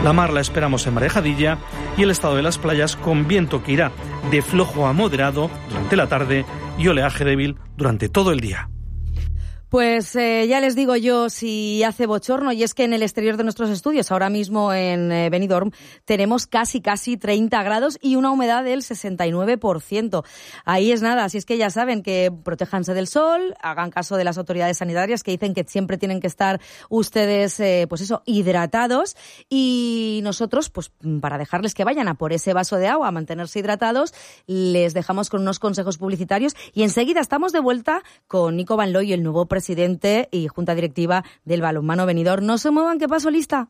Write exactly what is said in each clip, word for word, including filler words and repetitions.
La mar la esperamos en marejadilla y el estado de las playas con viento que irá de flojo a moderado durante la tarde y oleaje débil durante todo el día. Pues eh, ya les digo yo si hace bochorno, y es que en el exterior de nuestros estudios, ahora mismo en eh, Benidorm, tenemos casi casi treinta grados y una humedad del sesenta y nueve por ciento. Ahí es nada, así es que ya saben que protéjanse del sol, hagan caso de las autoridades sanitarias que dicen que siempre tienen que estar ustedes, eh, pues eso, hidratados, y nosotros, pues para dejarles que vayan a por ese vaso de agua, a mantenerse hidratados, les dejamos con unos consejos publicitarios y enseguida estamos de vuelta con Nico Van Looy, el nuevo presidente presidente y junta directiva del Balonmano Benidorm. No se muevan, que paso lista.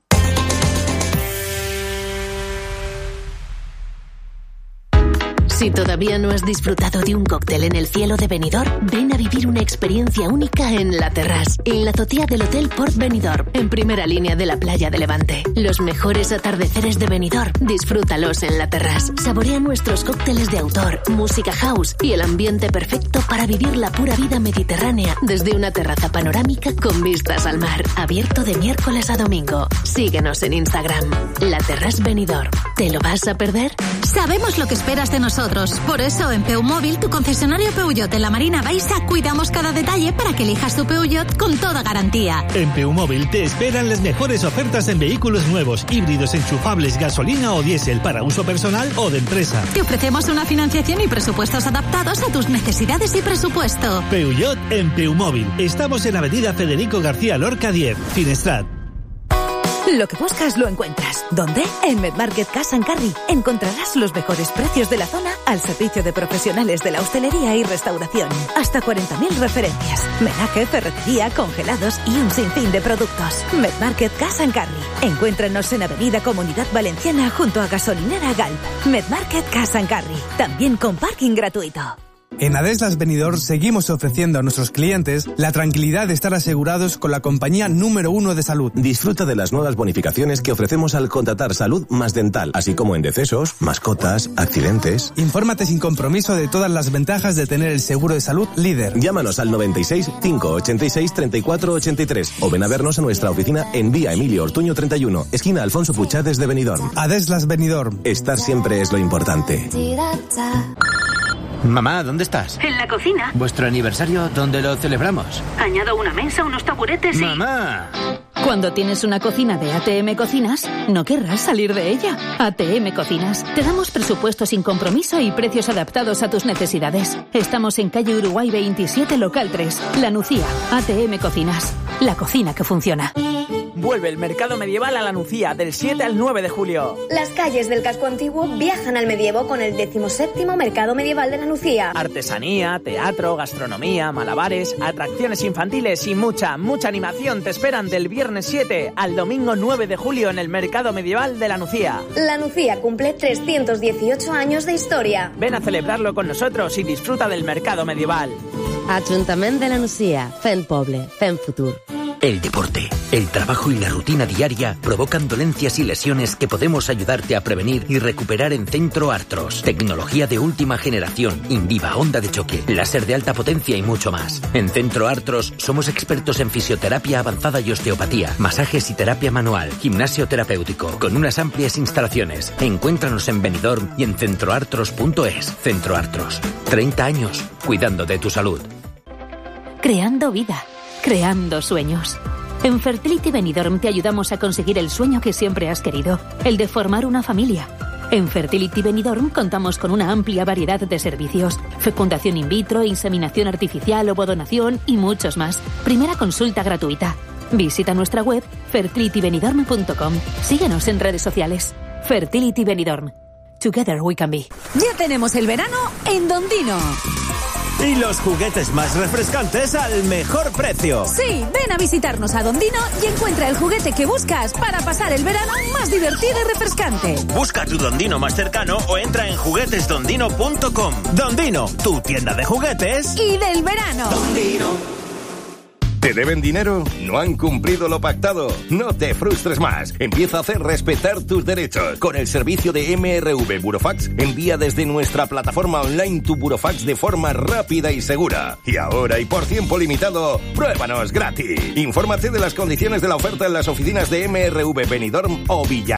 Si todavía no has disfrutado de un cóctel en el cielo de Benidorm, ven a vivir una experiencia única en La Terrasse, en la azotea del Hotel Port Benidorm, en primera línea de la playa de Levante. Los mejores atardeceres de Benidorm, disfrútalos en La Terrasse. Saborea nuestros cócteles de autor, música house y el ambiente perfecto para vivir la pura vida mediterránea desde una terraza panorámica con vistas al mar, abierto de miércoles a domingo. Síguenos en Instagram, La Terrasse Benidorm. ¿Te lo vas a perder? Sabemos lo que esperas de nosotros. Por eso en Peumóvil, tu concesionario Peugeot en la Marina Baixa, cuidamos cada detalle para que elijas tu Peugeot con toda garantía. En Peumóvil te esperan las mejores ofertas en vehículos nuevos, híbridos, enchufables, gasolina o diésel para uso personal o de empresa. Te ofrecemos una financiación y presupuestos adaptados a tus necesidades y presupuesto. Peugeot en Peumóvil. Estamos en Avenida Federico García Lorca diez, Finestrat. Lo que buscas lo encuentras. ¿Dónde? En Medmarket Cash and Carry. Encontrarás los mejores precios de la zona al servicio de profesionales de la hostelería y restauración. Hasta cuarenta mil referencias. Menaje, ferretería, congelados y un sinfín de productos. Medmarket Cash and Carry. Encuéntranos en Avenida Comunidad Valenciana junto a Gasolinera Galp. Medmarket Cash and Carry. También con parking gratuito. En Adeslas Benidorm seguimos ofreciendo a nuestros clientes la tranquilidad de estar asegurados con la compañía número uno de salud. Disfruta de las nuevas bonificaciones que ofrecemos al contratar salud más dental, así como en decesos, mascotas, accidentes. Infórmate sin compromiso de todas las ventajas de tener el seguro de salud líder. Llámanos al noventa y seis, cinco ochenta y seis, treinta y cuatro ochenta y tres o ven a vernos a nuestra oficina en Vía Emilio Ortuño treinta y uno, esquina Alfonso Puchades de Benidorm. Adeslas Benidorm. Estar siempre es lo importante. Mamá, ¿dónde estás? En la cocina. ¿Vuestro aniversario dónde lo celebramos? Añado una mesa, unos taburetes y... ¡Mamá! Cuando tienes una cocina de A T M Cocinas, no querrás salir de ella. A T M Cocinas. Te damos presupuesto sin compromiso y precios adaptados a tus necesidades. Estamos en calle Uruguay veintisiete, local tres. La Nucía. A T M Cocinas. La cocina que funciona. Vuelve el mercado medieval a La Nucía del siete al nueve de julio. Las calles del casco antiguo viajan al medievo con el decimoséptimo Mercado Medieval de La Nucía. Artesanía, teatro, gastronomía, malabares, atracciones infantiles y mucha, mucha animación te esperan del viernes siete al domingo nueve de julio en el Mercado Medieval de La Nucía. La Nucía cumple trescientos dieciocho años de historia. Ven a celebrarlo con nosotros y disfruta del mercado medieval. Ajuntament de La Nucía, fent poble, fent futur. El deporte, el trabajo y la rutina diaria provocan dolencias y lesiones que podemos ayudarte a prevenir y recuperar en Centro Artros. Tecnología de última generación, Inviva, onda de choque, láser de alta potencia y mucho más. En Centro Artros somos expertos en fisioterapia avanzada y osteopatía, masajes y terapia manual, gimnasio terapéutico, con unas amplias instalaciones. Encuéntranos en Benidorm y en centroartros punto es. Centro Artros, treinta años cuidando de tu salud. Creando vida. Creando sueños. En Fertility Benidorm te ayudamos a conseguir el sueño que siempre has querido, el de formar una familia. En Fertility Benidorm contamos con una amplia variedad de servicios: fecundación in vitro, inseminación artificial, ovodonación y muchos más. Primera consulta gratuita. Visita nuestra web fertility benidorm punto com. Síguenos en redes sociales. Fertility Benidorm. Together we can be. Ya tenemos el verano en Dondino. Y los juguetes más refrescantes al mejor precio. Sí, ven a visitarnos a Dondino y encuentra el juguete que buscas para pasar el verano más divertido y refrescante. Busca tu Dondino más cercano o entra en juguetes dondino punto com. Dondino, tu tienda de juguetes y del verano. Dondino. ¿Te deben dinero? ¿No han cumplido lo pactado? No te frustres más. Empieza a hacer respetar tus derechos. Con el servicio de M R V Burofax, envía desde nuestra plataforma online tu burofax de forma rápida y segura. Y ahora y por tiempo limitado, pruébanos gratis. Infórmate de las condiciones de la oferta en las oficinas de M R V Benidorm o Villa.